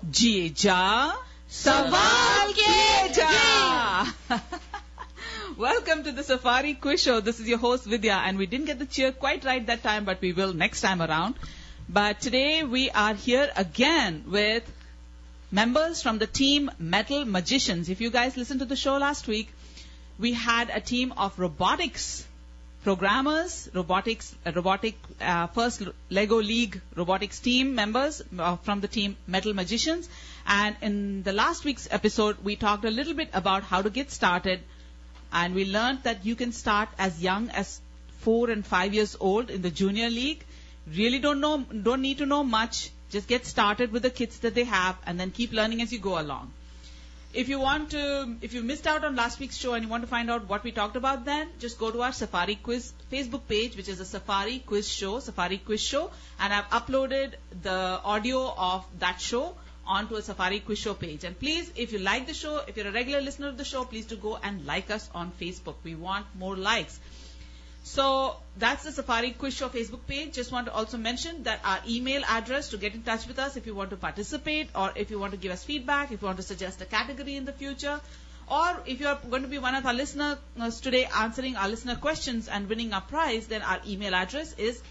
जिए जा सवाल किए जा. Welcome to the Safari Quiz Show. This is your host Vidya, and we didn't get the cheer quite right that time, but we will next time around. But today we are here again with members from the team Metal Magicians. If you guys listened to the show last week, we had a team of robotics programmers, robotic first Lego League robotics team members from the team Metal Magicians. And in the last week's episode, we talked a little bit about how to get started, and we learned that you can start as young as 4 and 5 years old in the junior league. Really don't need to know much. Just get started with the kits that they have, and then keep learning as you go along. If you missed out on last week's show and you want to find out what we talked about then, just go to our Safari Quiz Facebook page, which is a Safari Quiz Show, and I've uploaded the audio of that show onto a Safari Quiz Show page. And please, if you like the show, if you're a regular listener of the show, please do go and like us on Facebook. We want more likes. So that's the Safari Quiz Show Facebook page. Just want to also mention that our email address to get in touch with us if you want to participate, or if you want to give us feedback, if you want to suggest a category in the future, or if you are going to be one of our listeners today answering our listener questions and winning our prize, then our email address is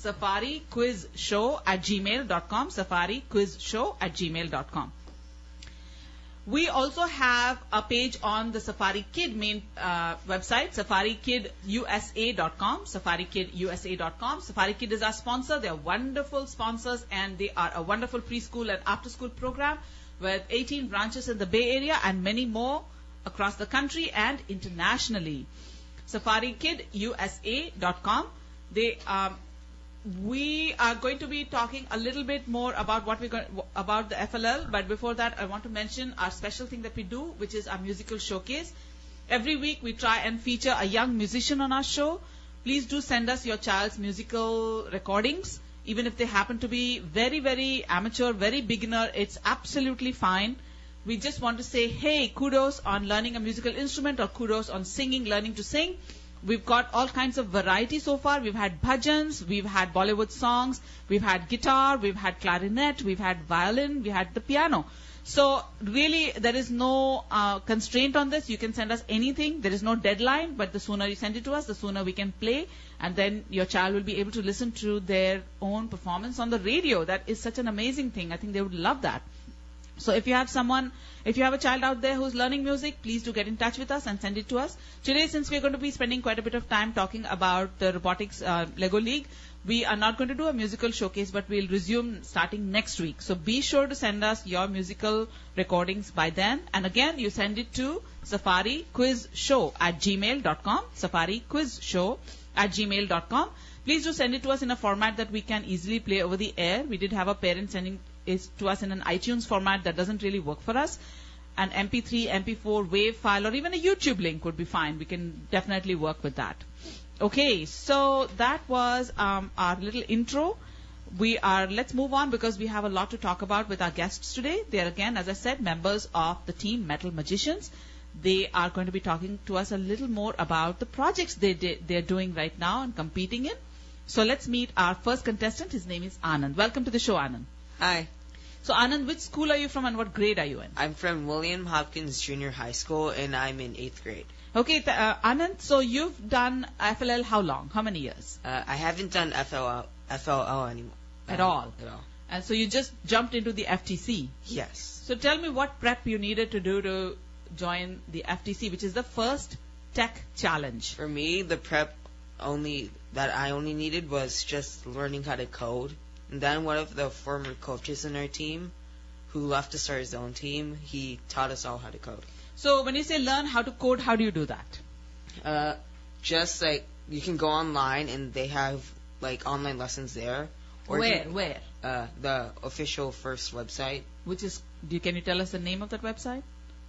safariquizshow@gmail.com, safariquizshow@gmail.com. We also have a page on the Safari Kid main website, safarikidUSA.com, safarikidUSA.com. Safari Kid is our sponsor. They are wonderful sponsors, and they are a wonderful preschool and after-school program with 18 branches in the Bay Area and many more across the country and internationally. safarikidUSA.com. We are going to be talking a little bit more about about the FLL, but before that, I want to mention our special thing that we do, which is our musical showcase. Every week, we try and feature a young musician on our show. Please do send us your child's musical recordings, even if they happen to be very, very amateur, very beginner. It's absolutely fine. We just want to say, hey, kudos on learning a musical instrument, or kudos on singing, learning to sing. We've got all kinds of variety so far. We've had bhajans, we've had Bollywood songs, we've had guitar, we've had clarinet, we've had violin, we had the piano. So really, there is no constraint on this. You can send us anything. There is no deadline, but the sooner you send it to us, the sooner we can play, and then your child will be able to listen to their own performance on the radio. That is such an amazing thing. I think they would love that. So if you have a child out there who's learning music, please do get in touch with us and send it to us. Today, since we're going to be spending quite a bit of time talking about the robotics Lego League, we are not going to do a musical showcase, but we'll resume starting next week. So be sure to send us your musical recordings by then. And again, you send it to safariquizshow@gmail.com, safariquizshow@gmail.com. Please do send it to us in a format that we can easily play over the air. We did have a parent sending it to us in an iTunes format that doesn't really work for us. An MP3, MP4, WAV file, or even a YouTube link would be fine. We can definitely work with that. Okay, so that was our little intro. Let's move on, because we have a lot to talk about with our guests today. They are, again, as I said, members of the team Metal Magicians. They are going to be talking to us a little more about the projects they're doing right now and competing in. So let's meet our first contestant. His name is Anand. Welcome to the show, Anand. Hi. So Anand, which school are you from and what grade are you in? I'm from William Hopkins Junior High School, and I'm in 8th grade. Okay, Anand, so you've done FLL how long? How many years? I haven't done FLL anymore. At all? At all. And so you just jumped into the FTC? Yes. So tell me what prep you needed to do to join the FTC, which is the first tech challenge. For me, the prep that I only needed was just learning how to code. And then one of the former coaches in our team, who left to start his own team, he taught us all how to code. So when you say learn how to code, how do you do that? Just like you can go online and they have like online lessons there. Or Where? The official FIRST website. Which is, can you tell us the name of that website?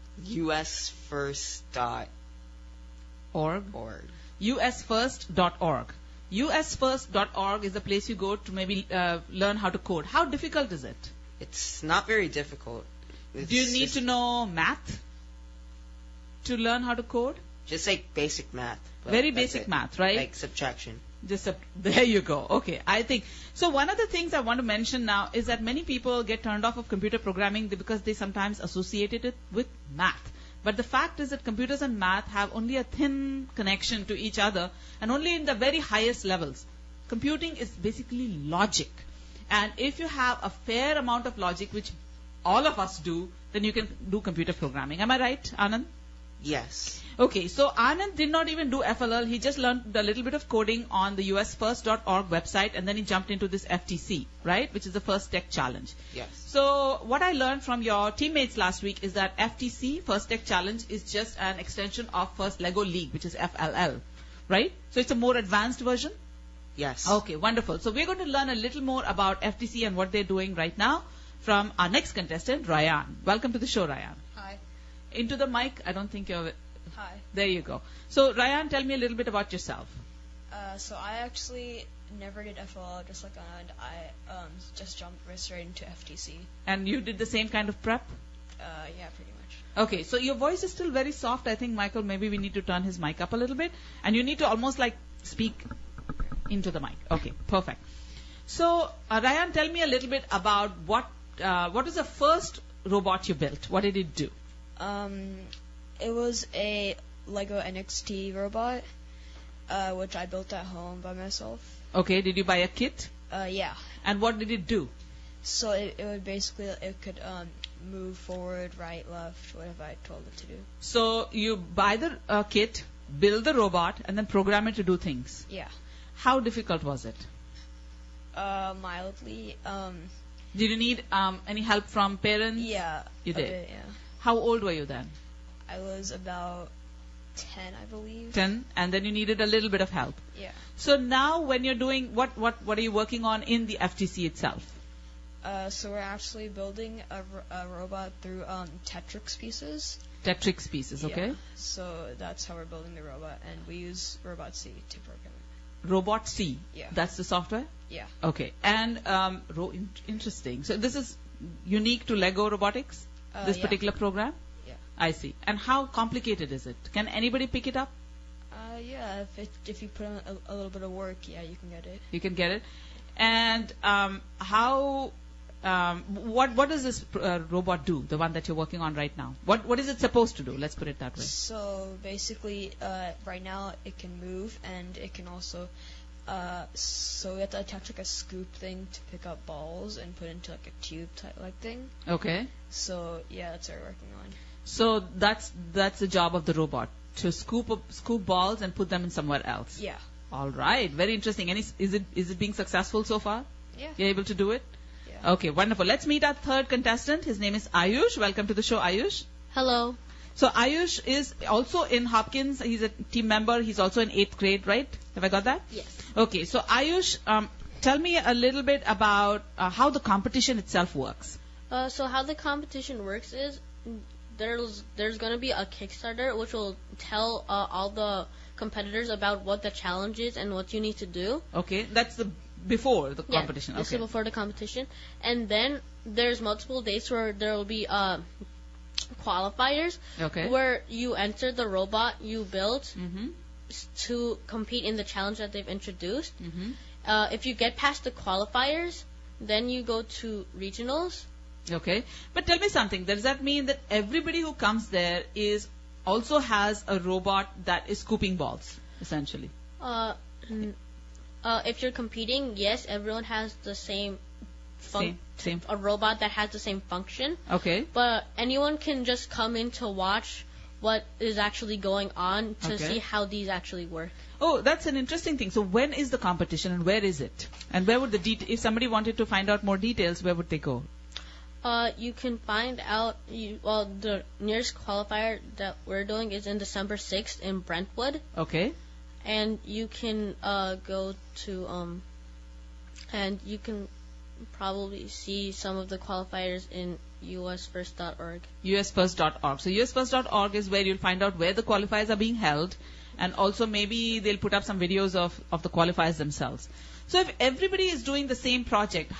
usfirst.org. usfirst.org. usfirst.org is the place you go to maybe learn how to code. How difficult is it? It's not very difficult. Do you need to know math to learn how to code? Just like basic math. Very basic math, right? Like subtraction. There you go. Okay, I think so. One of the things I want to mention now is that many people get turned off of computer programming because they sometimes associated it with math. But the fact is that computers and math have only a thin connection to each other, and only in the very highest levels. Computing is basically logic, and if you have a fair amount of logic, which all of us do, then you can do computer programming. Am I right, Anand? Yes. Okay, so Anand did not even do FLL. He just learned a little bit of coding on the usfirst.org website, and then he jumped into this FTC, right, which is the First Tech Challenge. Yes. So what I learned from your teammates last week is that FTC, First Tech Challenge, is just an extension of First Lego League, which is FLL, right? So it's a more advanced version? Yes. Okay, wonderful. So we're going to learn a little more about FTC and what they're doing right now from our next contestant, Ryan. Welcome to the show, Ryan. Hi. Into the mic. I don't think you're... Hi. There you go. So, Ryan, tell me a little bit about yourself. So I actually never did FLL, just like Anand. I just jumped right straight into FTC. And you did the same kind of prep? Yeah, pretty much. Okay, so your voice is still very soft. I think, Michael, maybe we need to turn his mic up a little bit. And you need to almost like speak into the mic. Okay, perfect. So, Ryan, tell me a little bit about what was the first robot you built? What did it do? It was a Lego NXT robot, which I built at home by myself. Okay, did you buy a kit? Yeah. And what did it do? So it would basically, it could move forward, right, left, whatever I told it to do. So you buy the kit, build the robot, and then program it to do things. Yeah. How difficult was it? Mildly. Did you need any help from parents? Yeah. You did? A bit, yeah. How old were you then? I was about 10, I believe. 10, and then you needed a little bit of help. Yeah. So now when you're doing, what are you working on in the FTC itself? So we're actually building a robot through Tetrix pieces. Tetrix pieces, okay. Yeah. So that's how we're building the robot, and we use Robot C to program it. Robot C? Yeah. That's the software? Yeah. Okay. And interesting. So this is unique to Lego Robotics? This yeah. particular program? Yeah. I see. And how complicated is it? Can anybody pick it up? Yeah, if you put in a little bit of work, yeah, you can get it. You can get it. And what does this robot do, the one that you're working on right now? What is it supposed to do? Let's put it that way. So basically, right now it can move, and it can also, so we have to attach like a scoop thing to pick up balls and put into like a tube type like thing. Okay. So yeah, that's what we're working on. So that's the job of the robot, to scoop balls and put them in somewhere else. Yeah. All right, very interesting. And is it being successful so far? Yeah. You're able to do it? Yeah. Okay, wonderful. Let's meet our third contestant. His name is Ayush. Welcome to the show, Ayush. Hello. So Ayush is also in Hopkins. He's a team member. He's also in 8th grade, right? Have I got that? Yes. Okay, so Ayush, tell me a little bit about how the competition itself works. So how the competition works is there's going to be a Kickstarter which will tell all the competitors about what the challenge is and what you need to do. Okay, that's before the competition. This Okay. is before the competition. And then there's multiple dates where there will be qualifiers Okay. where you enter the robot you built Mm-hmm. to compete in the challenge that they've introduced. Mm-hmm. If you get past the qualifiers, then you go to regionals. Okay. But tell me something. Does that mean that everybody who comes there also has a robot that is scooping balls, essentially? If you're competing, yes, everyone has the same Same. a robot that has the same function, Okay. but anyone can just come in to watch what is actually going on to Okay. see how these actually work. Oh, that's an interesting thing. So when is the competition and where is it? And where would if somebody wanted to find out more details, where would they go? You can find out, the nearest qualifier that we're doing is in December 6th in Brentwood. Okay. And you can go to, and you can probably see some of the qualifiers in usfirst.org. usfirst.org. So usfirst.org is where you'll find out where the qualifiers are being held, and also maybe they'll put up some videos of the qualifiers themselves. So if everybody is doing the same project,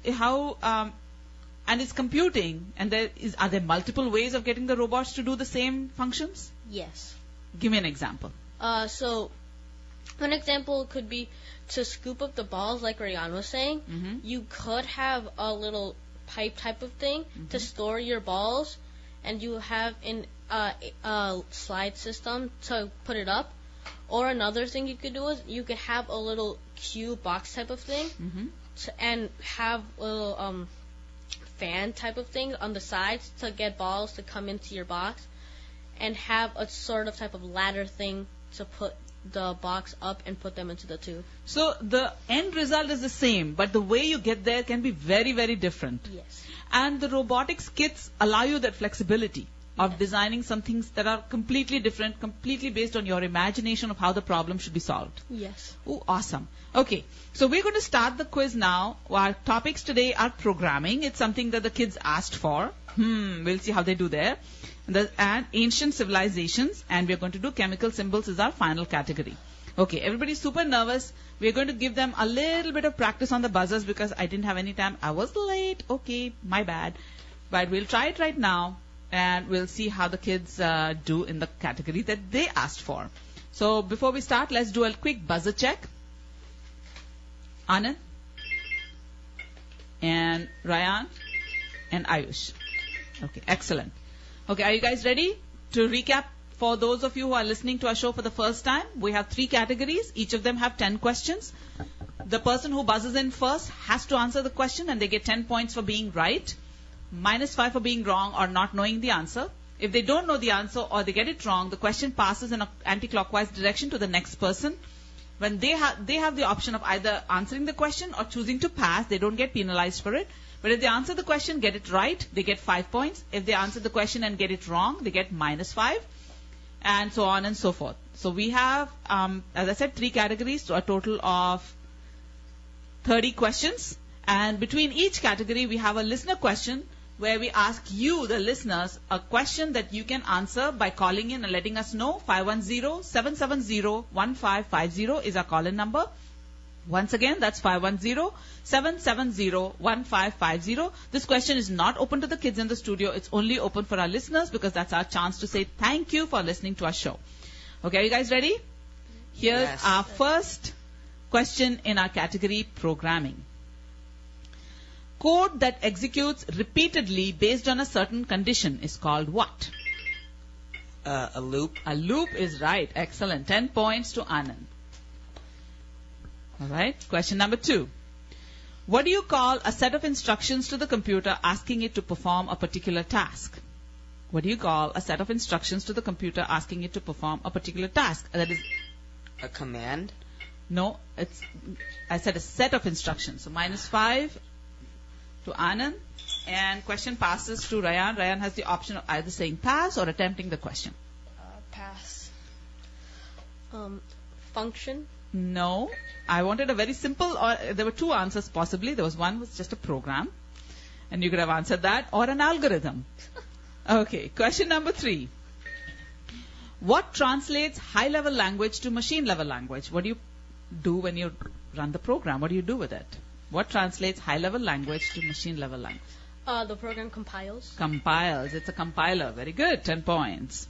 and it's computing, and are there multiple ways of getting the robots to do the same functions? Yes. Give me an example. So One example could be to scoop up the balls, like Rayan was saying. Mm-hmm. You could have a little pipe type of thing to store your balls, and you have a slide system to put it up. Or another thing you could do is you could have a little cube box type of thing, Mm-hmm. and have a little fan type of thing on the sides to get balls to come into your box, and have a sort of type of ladder thing to put the box up and put them into the tube. So the end result is the same, but the way you get there can be very, very different. Yes. And the robotics kits allow you that flexibility of designing some things that are completely different, completely based on your imagination of how the problem should be solved. Yes. Oh, awesome. Okay, so we're going to start the quiz now. Our topics today are programming. It's something that the kids asked for. We'll see how they do there. And ancient civilizations, and we're going to do chemical symbols is our final category. Okay, everybody's super nervous. We're going to give them a little bit of practice on the buzzers because I didn't have any time. I was late. Okay, my bad. But we'll try it right now, and we'll see how the kids do in the category that they asked for. So before we start, let's do a quick buzzer check. Anand and Rayan and Ayush. Okay, excellent. Okay, are you guys ready? To recap, for those of you who are listening to our show for the first time, we have 3 categories. Each of them have 10 questions. The person who buzzes in first has to answer the question, and they get 10 points for being right, -5 for being wrong or not knowing the answer. If they don't know the answer or they get it wrong, the question passes in an anti-clockwise direction to the next person. When they have the option of either answering the question or choosing to pass, they don't get penalized for it. But if they answer the question, get it right, they get 5 points. If they answer the question and get it wrong, they get -5, and so on and so forth. So we have, as I said, 3 categories, so a total of 30 questions. And between each category, we have a listener question where we ask you, the listeners, a question that you can answer by calling in and letting us know. 510-770-1550 is our call-in number. Once again, that's 510-770-1550. This question is not open to the kids in the studio. It's only open for our listeners because that's our chance to say thank you for listening to our show. Okay, are you guys ready? Here's Yes. our first question in our category, programming. Code that executes repeatedly based on a certain condition is called what? A loop. A loop is right. Excellent. 10 points to Anand. All right. Question number 2. What do you call a set of instructions to the computer asking it to perform a particular task? What do you call a set of instructions to the computer asking it to perform a particular task? That is, A command. no, I said a set of instructions. So -5 to Anand. And question passes to Rayan. Rayan has the option of either saying pass or attempting the question. Pass. Function. No. I wanted a very simple, or there were 2 answers possibly. There was one was just a program, and you could have answered that, or an algorithm. Okay, question number 3. What translates high-level language to machine-level language? What do you do when you run the program? What do you do with it? What translates high-level language to machine-level language? The program compiles. Compiles. It's a compiler. Very good. 10 points.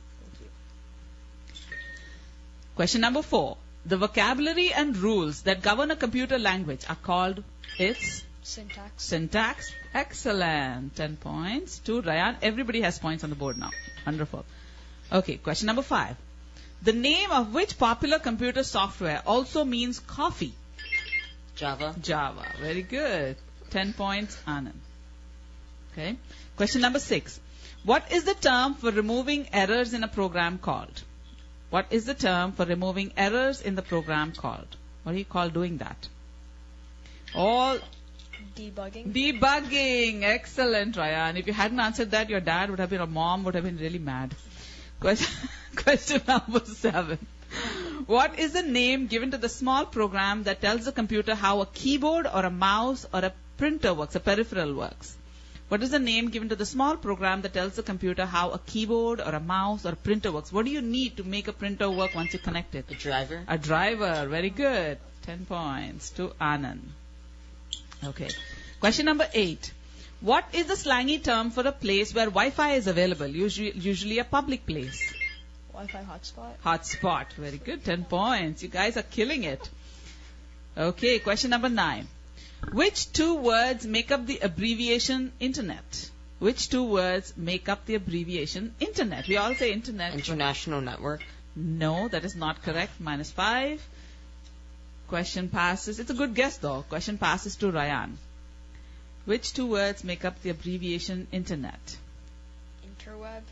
Question number 4. The vocabulary and rules that govern a computer language are called its Syntax. syntax. Excellent. 10 points to Rayan. Everybody has points on the board now. Wonderful. Okay, question number 5. The name of which popular computer software also means coffee? Java. Java. Very good. 10 points, Anand. Okay. Question number 6. What is the term for removing errors in a program called? What is the term for removing errors in the program called? What do you call doing that? All Debugging. debugging. Excellent, Rayan. If you hadn't answered that, your dad would have been, or mom would have been really mad. Question number 7. What is the name given to the small program that tells the computer how a keyboard or a mouse or a printer works, a peripheral works? What is the name given to the small program that tells the computer how a keyboard or a mouse or a printer works? What do you need to make a printer work once you connect it? A driver. A driver. Very good. 10 points to Anand. Okay. Question number 8. What is the slangy term for a place where Wi-Fi is available? Usually a public place. Wi-Fi hotspot. Hotspot. Very good. 10 points. You guys are killing it. Okay, question number 9. Which two words make up the abbreviation Internet? Which two words make up the abbreviation Internet? We all say Internet. International network. No, that is not correct. -5. Question passes. It's a good guess though. Question passes to Ryan. Which two words make up the abbreviation Internet? Interweb.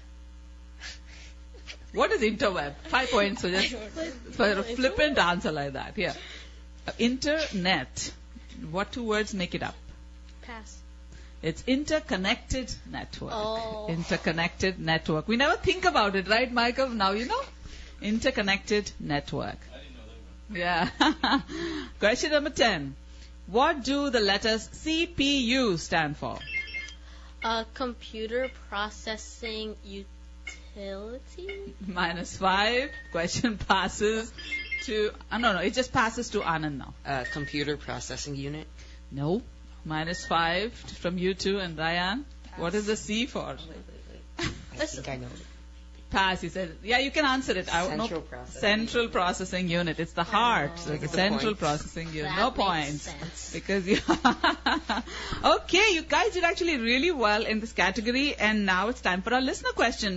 What is interweb? 5 points for a flippant answer like that. Here. Internet. What two words make it up? Pass. It's interconnected network. Oh. Interconnected network. We never think about it, right, Michael? Now you know. Interconnected network. I didn't know that one. Yeah. Question number 10. What do the letters CPU stand for? Computer processing utility. -5. Question passes to... no, it just passes to Anand now. Computer processing unit. No. -5 from you two and Ryan. What is the C for? I think I know it. Pass, he said. Yeah, you can answer it. Central processing. Central processing unit. It's the heart. Oh. So the The central points. processing unit. That No makes points. sense. Because you... Okay, you guys did actually really well in this category. And now it's time for our listener question.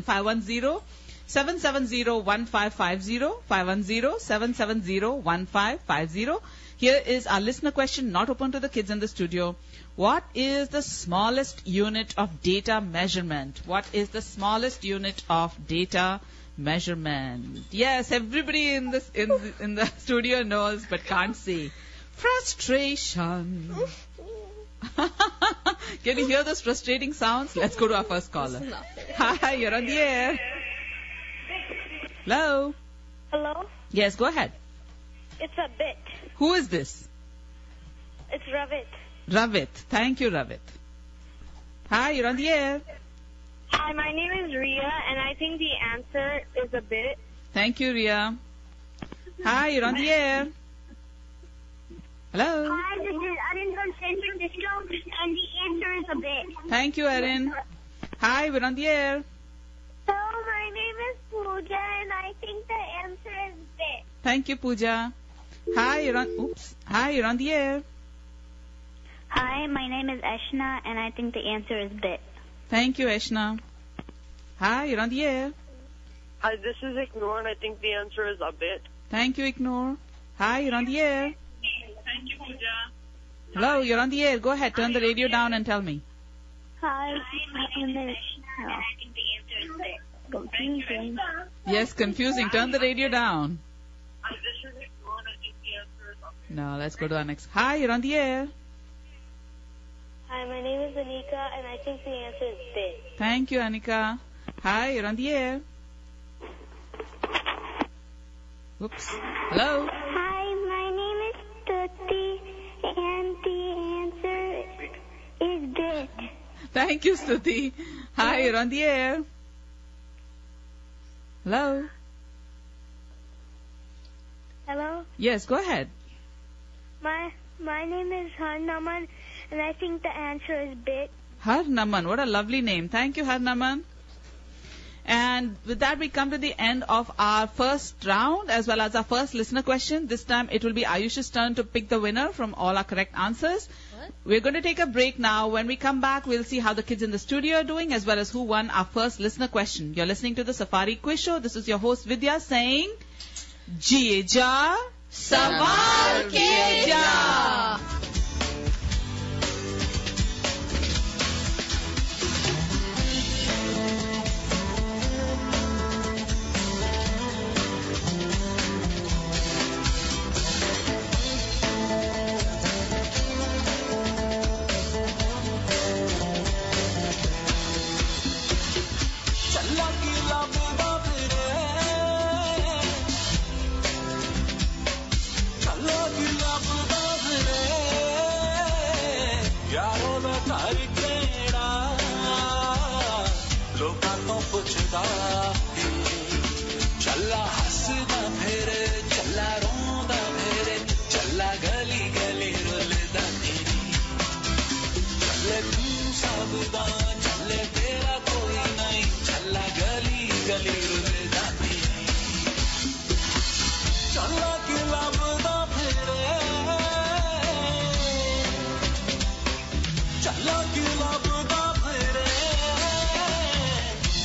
510-770-1550. 510-770-1550. Here is our listener question, not open to the kids in the studio. What is the smallest unit of data measurement? What is the smallest unit of data measurement? Yes, everybody in the studio knows but can't see. Frustration. Can you hear those frustrating sounds? Let's go to our first caller. Hi, you're on the air. Hello. Hello? Yes, go ahead. It's a bit. Who is this? It's Ravit. Ravit. Thank you, Ravit. Hi, you're on the air. Hi, my name is Ria, and I think the answer is a bit. Thank you, Ria. Hi, you're on the air. Hello. Hi, this is Arin from San Francisco, and the answer is a bit. Thank you, Erin. Hi, we're on the air. Hello, my name is Pooja, and I think the answer is bit. Thank you, Pooja. Hi, you're on the air. Hi, my name is Eshna, and I think the answer is bit. Thank you, Eshna. Hi, you're on the air. Hi, this is Ignore, and I think the answer is a bit. Thank you, Ignore. Hi, you're on the air. Thank you, Pooja. Hello, you're on the air. Go ahead, turn the radio down and tell me. Hi, my name is confusing. Yes, confusing. Turn the radio down. Hi, this is Ignore, and I think the answer is a bit. No, let's go to our next. Hi, you're on the air. Hi, my name is Anika, and I think the answer is bit. Thank you, Anika. Hi, you're on the air. Oops. Hello. Hi, my name is Tutti, and the answer is bit. Thank you, Stuti. Hi, you're on the air. Hello. Hello? Yes, go ahead. My name is Harnaman, and I think the answer is bit. Harnaman, what a lovely name. Thank you, Harnaman. And with that, we come to the end of our first round as well as our first listener question. This time, it will be Ayush's turn to pick the winner from all our correct answers. What? We're going to take a break now. When we come back, we'll see how the kids in the studio are doing as well as who won our first listener question. You're listening to the Safari Quiz Show. This is your host, Vidya, saying, Jiye ja, sawal kiye ja.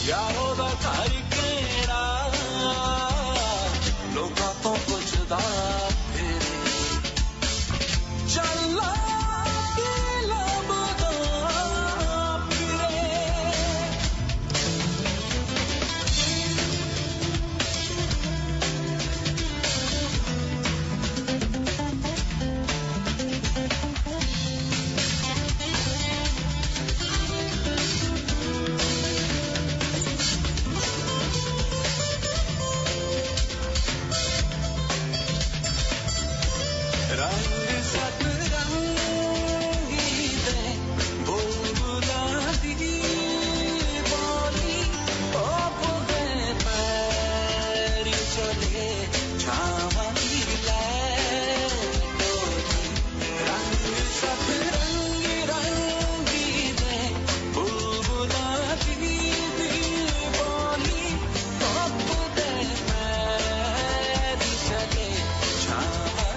ਯਾਰੋ ਦਾ ਘਰ ਕਿਹੜਾ ਲੋਕਾਂ ਤੋਂ ਪੁੱਛਦਾ ਫਿਰੇ ਚੱਲਾ ਕੀ ਲੱਭਦਾ ਫਿਰੇ रंग सतरंगी दे बुलबुलां दी बोली ओप दे पैर चले छावां दी लै डोली रंग सतरंगी दे बुलबुलां दी बोली ओप दे पैर चले छावां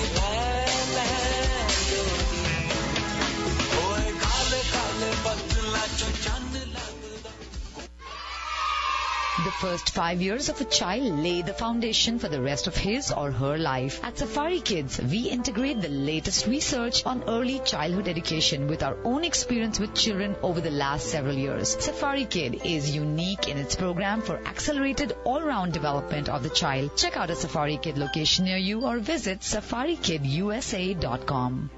The first 5 years of a child lay the foundation for the rest of his or her life. At Safari Kids, we integrate the latest research on early childhood education with our own experience with children over the last several years. Safari Kid is unique in its program for accelerated all-round development of the child. Check out a Safari Kid location near you or visit safarikidusa.com.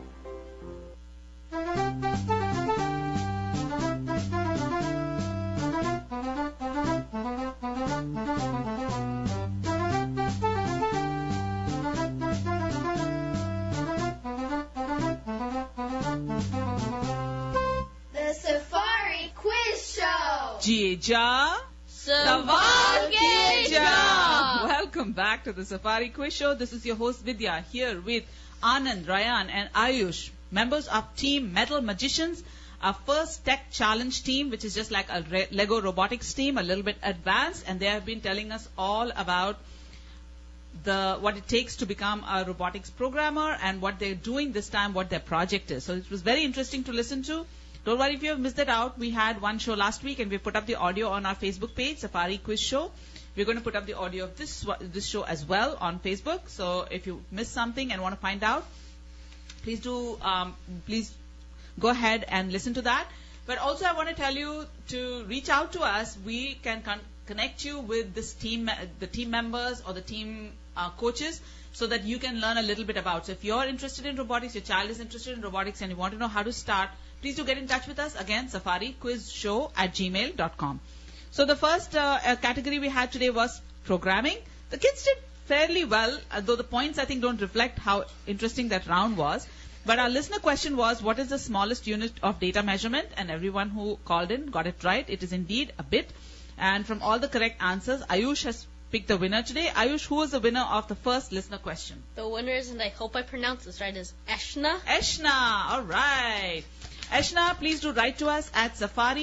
The Safari Quiz Show. Jieja. Sawal ke ja. Welcome back to the Safari Quiz Show. This is your host Vidya here with Anand, Rayan and Ayush, members of Team Metal Magicians, our first tech challenge team, which is just like a Lego robotics team, a little bit advanced, and they have been telling us all about what it takes to become a robotics programmer and what they're doing this time, what their project is. So it was very interesting to listen to. Don't worry if you have missed it out. We had one show last week and we put up the audio on our Facebook page, Safari Quiz Show. We're going to put up the audio of this show as well on Facebook. So if you missed something and want to find out, please go ahead and listen to that. But also I want to tell you to reach out to us. We can connect you with this team, the team members or the team coaches, so that you can learn a little bit about. So if you're interested in robotics, your child is interested in robotics and you want to know how to start, please do get in touch with us. Again, safariquizshow@gmail.com. So the first category we had today was programming. The kids did fairly well, though the points I think don't reflect how interesting that round was. But our listener question was, what is the smallest unit of data measurement? And everyone who called in got it right. It is indeed a bit. And from all the correct answers, Ayush has picked the winner today. Ayush, who was the winner of the first listener question? The winner is, and I hope I pronounce this right, is Eshna. Eshna, all right. Eshna, please do write to us at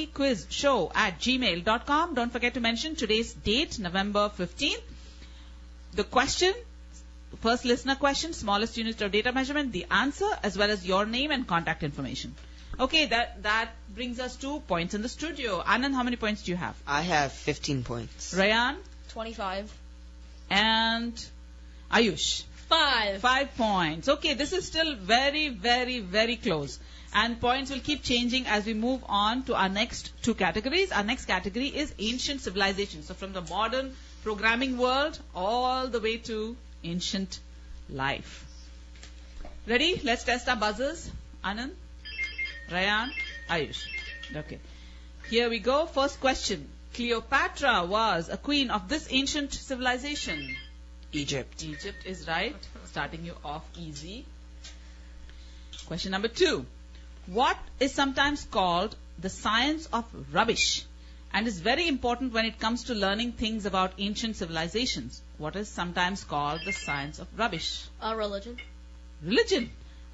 safariquizshow@gmail.com. Don't forget to mention today's date, November 15th. The question, first listener question, smallest unit of data measurement, the answer, as well as your name and contact information. Okay, that brings us to points in the studio. Anand, how many points do you have? I have 15 points. Rayan? 25. And Ayush? 5. 5 points. Okay, this is still very, very, very close. And points will keep changing as we move on to our next two categories. Our next category is ancient civilization. So from the modern programming world all the way to ancient life. Ready? Let's test our buzzers. Anand, Rayan, Ayush. Okay. Here we go. First question. Cleopatra was a queen of this ancient civilization. Egypt. Egypt is right. Starting you off easy. Question number 2. What is sometimes called the science of rubbish and is very important when it comes to learning things about ancient civilizations? What is sometimes called the science of rubbish? Religion. Religion.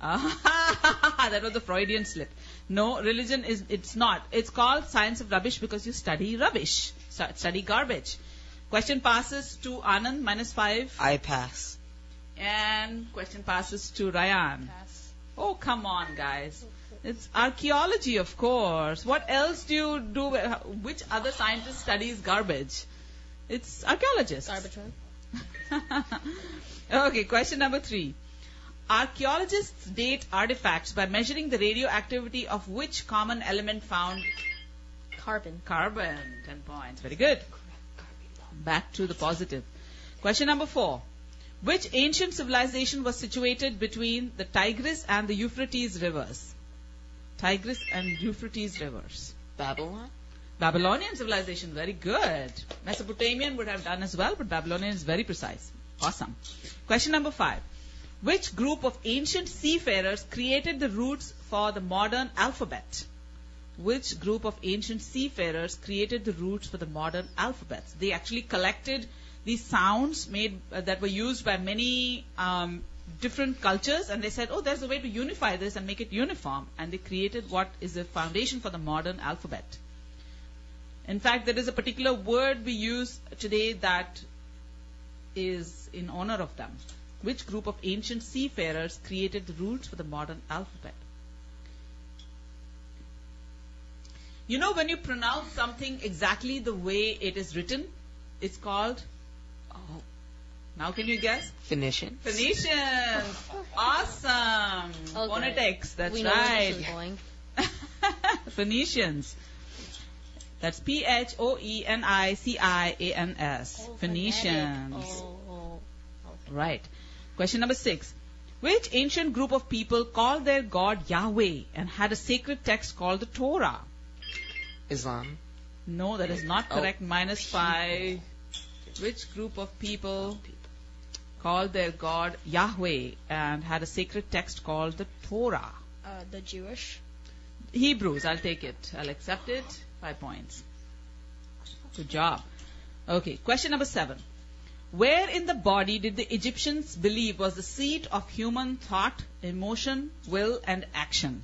That was a Freudian slip. No, religion it's not. It's called science of rubbish because you study rubbish. Study garbage. Question passes to Anand, -5. I pass. And question passes to Rayan. Pass. Oh, come on, guys. It's archaeology, of course. What else do you do? Which other scientist studies garbage? It's archaeologists. Garbage man. Okay, question number 3. Archaeologists date artifacts by measuring the radioactivity of which common element found? Carbon. Carbon. 10 points. Very good. Back to the positive. Question number 4. Which ancient civilization was situated between the Tigris and the Euphrates rivers? Tigris and Euphrates rivers. Babylon? Babylonian civilization. Very good. Mesopotamian would have done as well, but Babylonian is very precise. Awesome. Question number 5. Which group of ancient seafarers created the roots for the modern alphabet? Which group of ancient seafarers created the roots for the modern alphabets? They actually collected these sounds made that were used by many different cultures, and they said, oh, there's a way to unify this and make it uniform. And they created what is the foundation for the modern alphabet. In fact, there is a particular word we use today that is in honor of them. Which group of ancient seafarers created the roots for the modern alphabet? You know, when you pronounce something exactly the way it is written, it's called... Oh, now can you guess? Phoenicians. Phoenicians. Awesome. Okay. Phonetics. That's we know right. where this is going. Phoenicians. That's Phoenicians. Oh, Phoenicians. Oh. Right. Question number 6. Which ancient group of people called their god Yahweh and had a sacred text called the Torah? Islam. No, that is not correct. -5. Which group of people called their god Yahweh and had a sacred text called the Torah? The Jewish. Hebrews. I'll take it. I'll accept it. 5 points. Good job. Okay. Question number 7. Where in the body did the Egyptians believe was the seat of human thought, emotion, will, and action?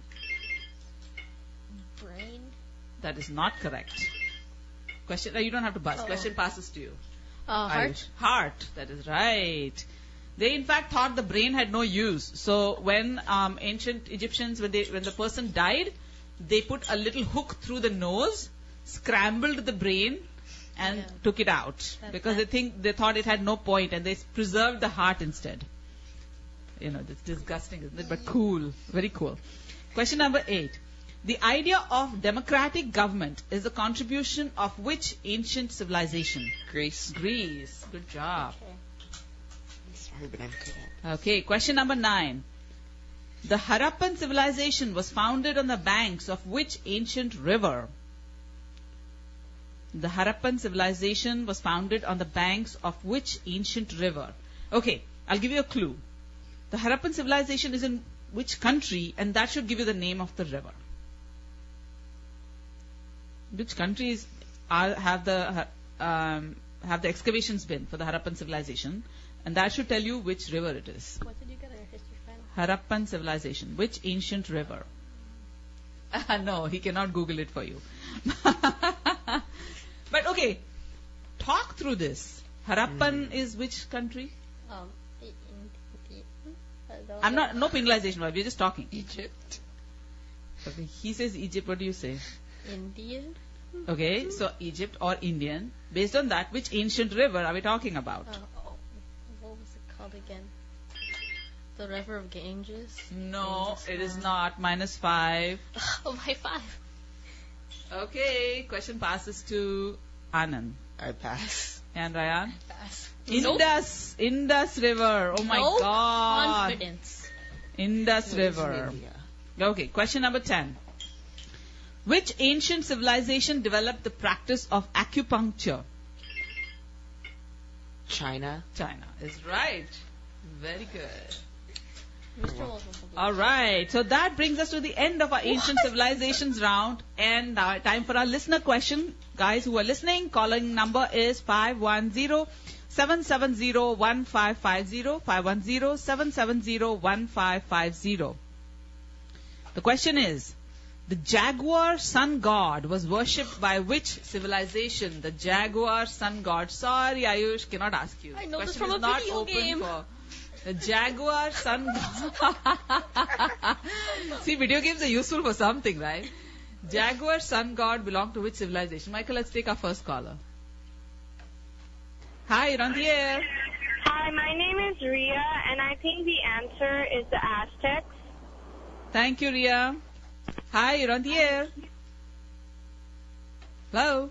Brain. That is not correct. Question. You don't have to buzz. Question passes to you. Heart. Heart. That is right. They in fact thought the brain had no use. So when ancient Egyptians, when the person died, they put a little hook through the nose, scrambled the brain, and took it out because they thought it had no point, and they preserved the heart instead. You know, it's disgusting, isn't it? But cool, very cool. Question number 8. The idea of democratic government is the contribution of which ancient civilization? Greece. Greece. Good job. Sorry, but I'm good at. Okay, question number 9. The Harappan civilization was founded on the banks of which ancient river? The Harappan civilization was founded on the banks of which ancient river? Okay, I'll give you a clue. The Harappan civilization is in which country, and that should give you the name of the river. Which countries have the excavations been for the Harappan civilization, and that should tell you which river it is. What did you get in your history final? Harappan civilization. Which ancient river? No, he cannot Google it for you. But okay, talk through this. Harappan is which country? I'm not, no penalization, we're just talking. Egypt. Okay, he says Egypt, what do you say? Indian. Okay, so Egypt or Indian. Based on that, which ancient river are we talking about? What was it called again? The River of Ganges? No, it is not. -5. Oh, by 5. Okay, question passes to Anand. I pass. And Ryan? Pass. Indus River. Oh my God. Confidence. Indus River. Okay, question number 10. Which ancient civilization developed the practice of acupuncture? China. China is right. Very good. Mr. Wilson. All right. So that brings us to the end of our ancient civilizations round. And now time for our listener question. Guys who are listening, calling number is 510-770-1550. 510-770-1550. The question is, the jaguar sun god was worshipped by which civilization? The jaguar sun god. Sorry, Ayush, cannot ask you. I know this question from is a not video open game. for The Jaguar Sun God. See, video games are useful for something, right? Jaguar Sun God belonged to which civilization? Michael, let's take our first caller. Hi, you're on the air. Hi, my name is Ria, and I think the answer is the Aztecs. Thank you, Ria. Hi, you're on the air. Hello.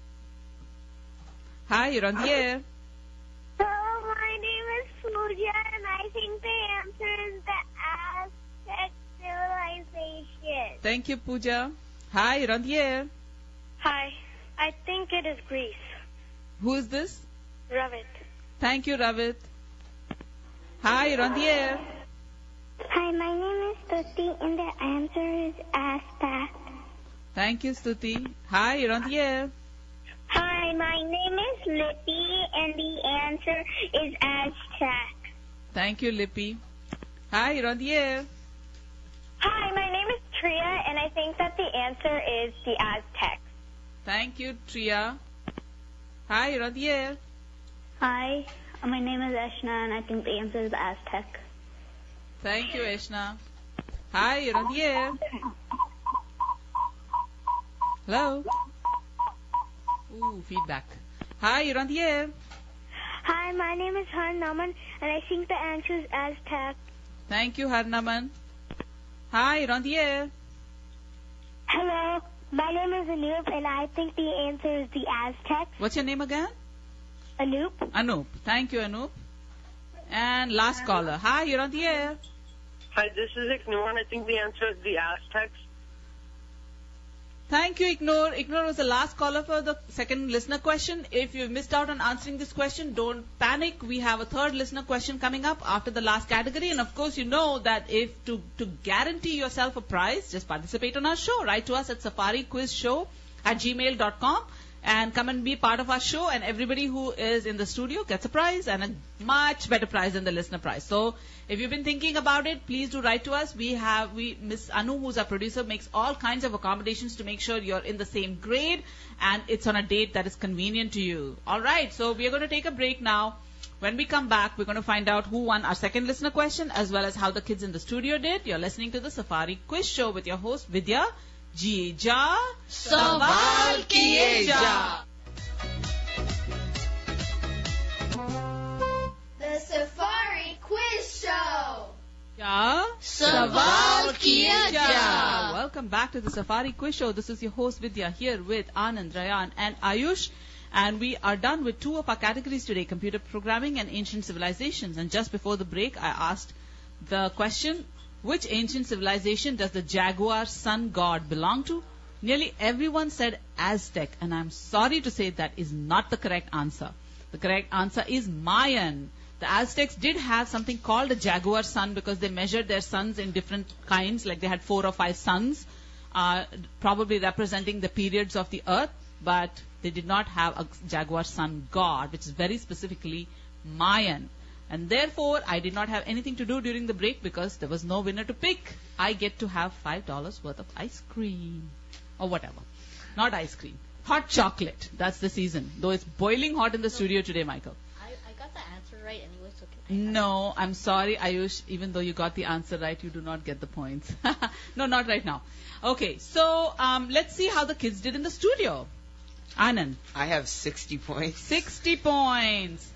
Hi, you're on the air. Hello, my name is Pooja, and I think the answer is the Aztec civilization. Thank you, Pooja. Hi, you're on the air. Hi, I think it is Greece. Who is this? Ravit. Thank you, Ravit. Hi, you're on the air. Hi, my name is Tuti, and the answer is Aztec. Thank you, Stuti. Hi, you're on the air. Hi, my name is Lippy, and the answer is Aztec. Thank you, Lippy. Hi, you're on the air. Hi, my name is Tria, and I think that the answer is the Aztecs. Thank you, Tria. Hi, you're on the air. Hi, my name is Eshna, and I think the answer is the Aztec. Thank you, Eshna. Hi, you're on the air. Hello. Ooh, feedback. Hi, you're on the air. Hi, my name is Harnaman, and I think the answer is Aztec. Thank you, Harnaman. Hi, you're on the air. Hello, my name is Anoop, and I think the answer is the Aztec. What's your name again? Anoop. Anoop. Thank you, Anoop. And last caller. Hi, you're on the air. Hi, this is Ignore, and I think the answer is the Aztecs. Thank you, Ignore. Ignore was the last caller for the second listener question. If you missed out on answering this question, don't panic. We have a third listener question coming up after the last category. And of course, you know that if to guarantee yourself a prize, just participate on our show. Write to us at safariquizshow@gmail.com and come and be part of our show. And everybody who is in the studio gets a prize, and a much better prize than the listener prize. So if you've been thinking about it, please do write to us. Miss Anu, who's our producer, makes all kinds of accommodations to make sure you're in the same grade and it's on a date that is convenient to you. All right, so we are going to take a break now. When we come back, we're going to find out who won our second listener question as well as how the kids in the studio did. You're listening to the Safari Quiz Show with your host Vidya. Jija Sawal Kiye Ja. The Safari Quiz Show. Ja Sawal Kiye Ja. Welcome back to the Safari Quiz Show. This is your host Vidya here with Anand, Rayan and Ayush. And we are done with two of our categories today, computer programming and ancient civilizations. And just before the break, I asked the question, which ancient civilization does the Jaguar Sun God belong to? Nearly everyone said Aztec, and I'm sorry to say that is not the correct answer. The correct answer is Mayan. The Aztecs did have something called a Jaguar Sun because they measured their suns in different kinds, like they had 4 or 5 suns, probably representing the periods of the earth, but they did not have a Jaguar Sun God, which is very specifically Mayan. And therefore, I did not have anything to do during the break because there was no winner to pick. I get to have $5 worth of ice cream. Or whatever. Not ice cream. Hot chocolate. That's the season. Though it's boiling hot in the studio today, Michael. I got the answer right anyway, so okay. No, I'm sorry, Ayush. Even though you got the answer right, you do not get the points. No, not right now. Okay, so let's see how the kids did in the studio. Anand. I have 60 points. 60 points.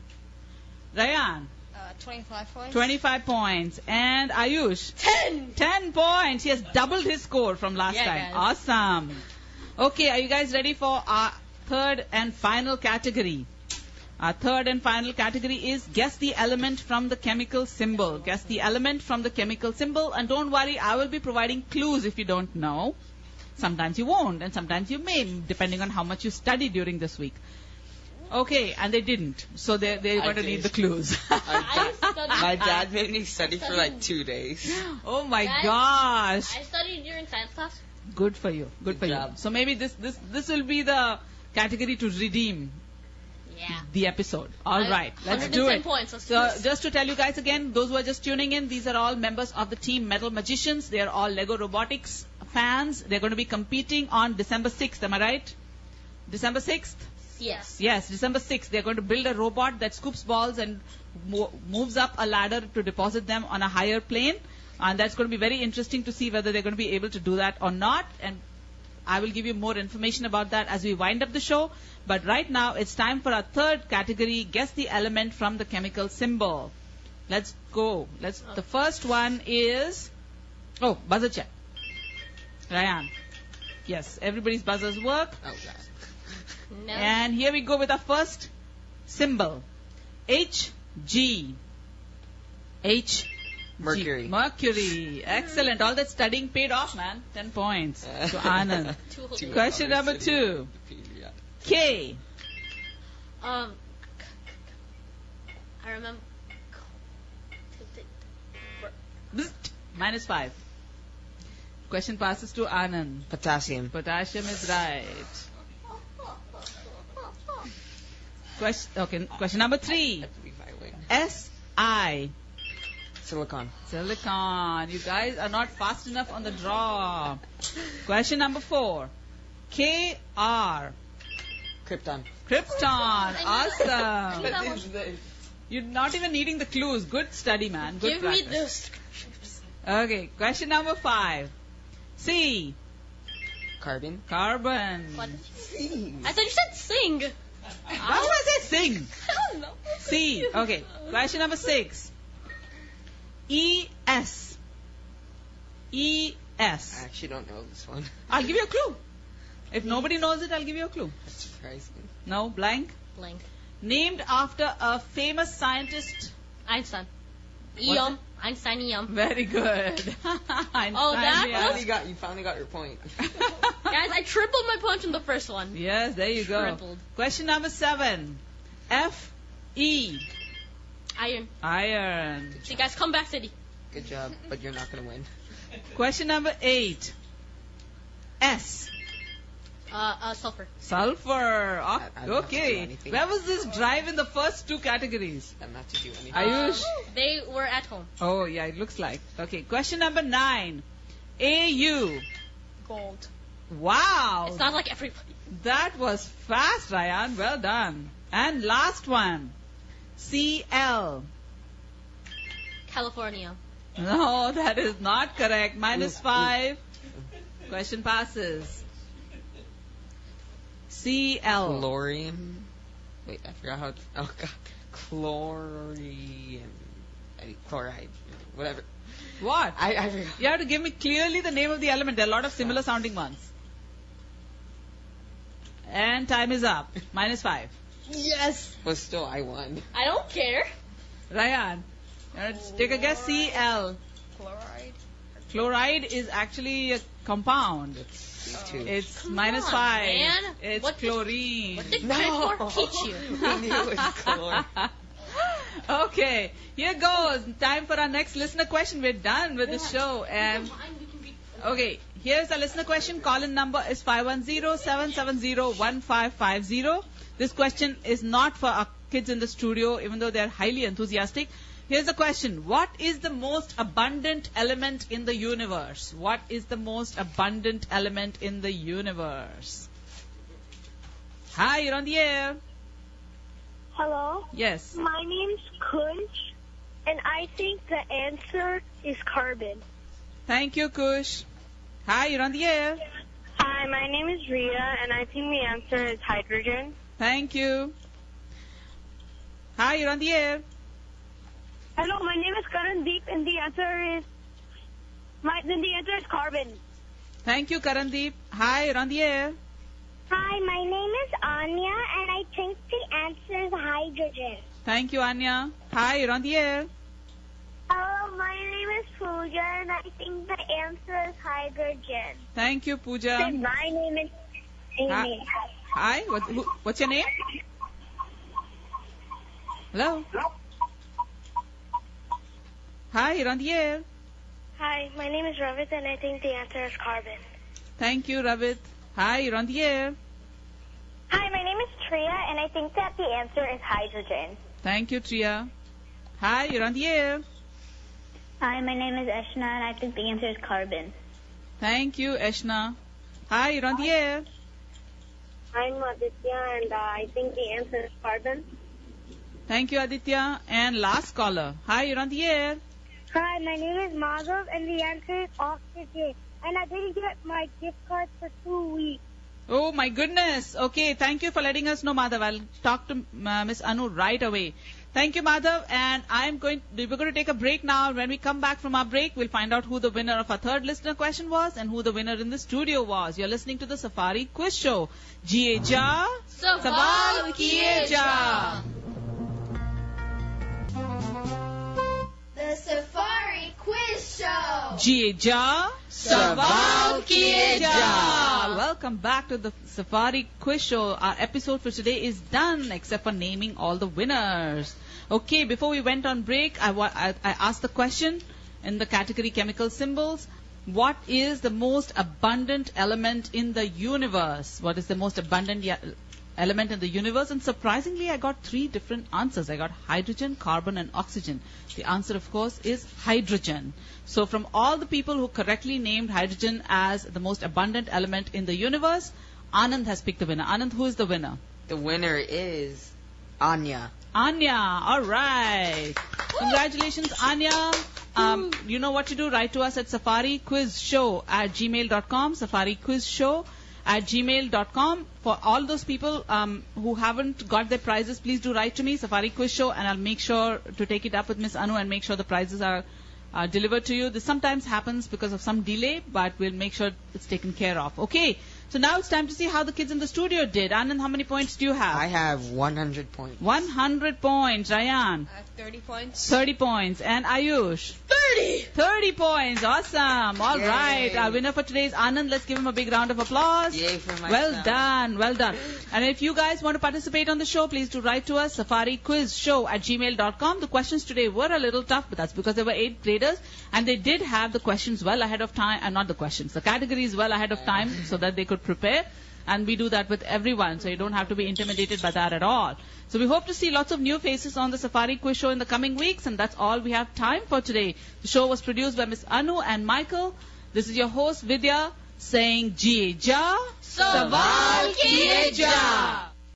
Rayan. 25 points. 25 points. And Ayush? 10 points. He has doubled his score from last time. Guys. Awesome. Okay, are you guys ready for our third and final category? Our third and final category is guess the element from the chemical symbol. Guess the element from the chemical symbol. And don't worry, I will be providing clues if you don't know. Sometimes you won't, and sometimes you may, depending on how much you studied during this week. Okay, and they didn't. So they're going to need the clues. My dad made me study for like 2 days. Oh my Guys, gosh. I studied during science class. Good for you. Good for job. you. So maybe this will be the category to redeem Yeah. the episode. All right, let's do 110 it. points. Let's do So this. just to tell you guys again, those who are just tuning in, these are all members of the team Metal Magicians. They are all Lego Robotics fans. They're going to be competing on December 6th. Am I right? December 6th? Yes. Yes, December 6th. They're going to build a robot that scoops balls and moves up a ladder to deposit them on a higher plane. And that's going to be very interesting to see whether they're going to be able to do that or not. And I will give you more information about that as we wind up the show. But right now, it's time for our third category, Guess the Element from the Chemical Symbol. Let's go. The first one is... Oh, buzzer check. Ryan. Yes, everybody's buzzers work. Oh, God. No. And here we go with our first symbol. Hg. H. Mercury. Mercury. Excellent. All that studying paid off, man. 10 points to Anand. Question number 2. K. I remember. Bzzt. -5. Question passes to Anand. Potassium. Potassium is right. Question number 3. Si. Silicon. Silicon. You guys are not fast enough on the draw. Question number 4. Kr. Krypton. Krypton. Awesome. That one. You're not even needing the clues. Good study, man. Good Give practice. me this. Okay. Question number 5. C. Carbon. Carbon. What? I thought you said sing. Why would I say sing? I don't know. C. Okay. Question number 6. ES. I ES. actually don't know this one. I'll give you a clue. If nobody knows it, I'll give you a clue. That's surprising. No? Blank? Blank. Named after a famous scientist. Einstein. What's Einsteinium. Very good. Oh, that was- You finally got your point. Guys, I tripled my punch in the first one. Yes, there you go. Tripled. Question number 7. Fe. Iron. Iron. See, guys, come back city. Good job, but you're not going to win. Question number 8. S. Sulfur. Sulfur. I don't have to do Okay. anything. Where was this drive in the first 2 categories? I'm not to do anything. Ayush? They were at home. Oh, yeah, it looks like. Okay. Question number 9. AU. Gold. Wow. It's not like everybody. That was fast, Ryan. Well done. And last one. CL. California. No, that is not correct. -5. Question passes. CL. Chlorine. Wait, I forgot how. Oh God, chlorine. Chloride. Whatever. What? I forgot. You have to give me clearly the name of the element. There are a lot of similar sounding ones. And time is up. -5. Yes. But still, I won. I don't care. Ryan, take a guess. CL. Chloride. Chloride is actually a compound. Me too. It's Come -5. on, man. It's What did- chlorine. What did No. Grade 4 teach you? I knew it was chlorine. Okay, here goes. Time for our next listener question. We're done with the show. And okay, here's our listener question. Call-in number is 510-770-1550. This question is not for our kids in the studio, even though they're highly enthusiastic. Here's the question. What is the most abundant element in the universe? What is the most abundant element in the universe? Hi, you're on the air. Hello, Yes. my name's Kunj, and I think the answer is carbon. Thank you, Kush. Hi, you're on the air. Hi, my name is Rita, and I think the answer is hydrogen. Thank you. Hi, you're on the air. Hello, my name is Karandeep, and the answer is carbon. Thank you, Karandeep. Hi, you're on the air. Hi, my name is Anya, and I think the answer is hydrogen. Thank you, Anya. Hi, you're on the air. Hello, my name is Pooja, and I think the answer is hydrogen. Thank you, Pooja. My name is Amy. Hi, what's your name? Hello? Hi, you're on the air. Hi, my name is Ravit, and I think the answer is carbon. Thank you, Ravit. Hi, you're on the air. Hi, my name is Tria, and I think that the answer is hydrogen. Thank you, Tria. Hi, you're on the air. Hi, my name is Eshna, and I think the answer is carbon. Thank you, Eshna. Hi, you're on the air. I'm Aditya, and I think the answer is carbon. Thank you, Aditya. And last caller. Hi, you're on the air. Hi, my name is Madhav, and the answer is oxygen. And I didn't get my gift card for 2 weeks. Oh my goodness. Okay, thank you for letting us know, Madhav. I'll talk to Miss Anu right away. Thank you, Madhav. And we're going to take a break now. When we come back from our break, we'll find out who the winner of our third listener question was and who the winner in the studio was. You're listening to the Safari Quiz Show. Jiye ja, sawal kiye ja. The Safari Quiz Show. Jiye ja, sawal kiye ja. Welcome back to the Safari Quiz Show. Our episode for today is done, except for naming all the winners. Okay, before we went on break, I asked the question in the category chemical symbols. What is the most abundant element in the universe? What is the most abundant element in the universe? And surprisingly, I got 3 different answers. I got hydrogen, carbon, and oxygen. The answer, of course, is hydrogen. So from all the people who correctly named hydrogen as the most abundant element in the universe, Anand has picked the winner. Anand, who is the winner? The winner is Anya. Anya, all right. Congratulations, Anya. You know what to do. Write to us at safariquizshow@gmail.com. safariquizshow@gmail.com. For all those people who haven't got their prizes, please do write to me, Safari Quiz Show, and I'll make sure to take it up with Miss Anu and make sure the prizes are delivered to you. This sometimes happens because of some delay, but we'll make sure it's taken care of. Okay. So now it's time to see how the kids in the studio did. Anand, how many points do you have? I have 100 points. 100 points. Rayan? I have 30 points. 30 points. And Ayush? 30! 30 points. Awesome. All Yay. right. Our winner for today is Anand. Let's give him a big round of applause. Yay for myself. Well done. Well done. And if you guys want to participate on the show, please do write to us, safariquizshow@gmail.com. The questions today were a little tough, but that's because there were 8th graders, and they did have the questions well ahead of time, and not the questions, the categories well ahead of time, so that they could prepare. And we do that with everyone, so you don't have to be intimidated by that at all. So we hope to see lots of new faces on the Safari Quiz Show in the coming weeks, and that's all we have time for today. The show was produced by Miss Anu and Michael. This is your host Vidya saying Jiye ja, sawal kiye ja.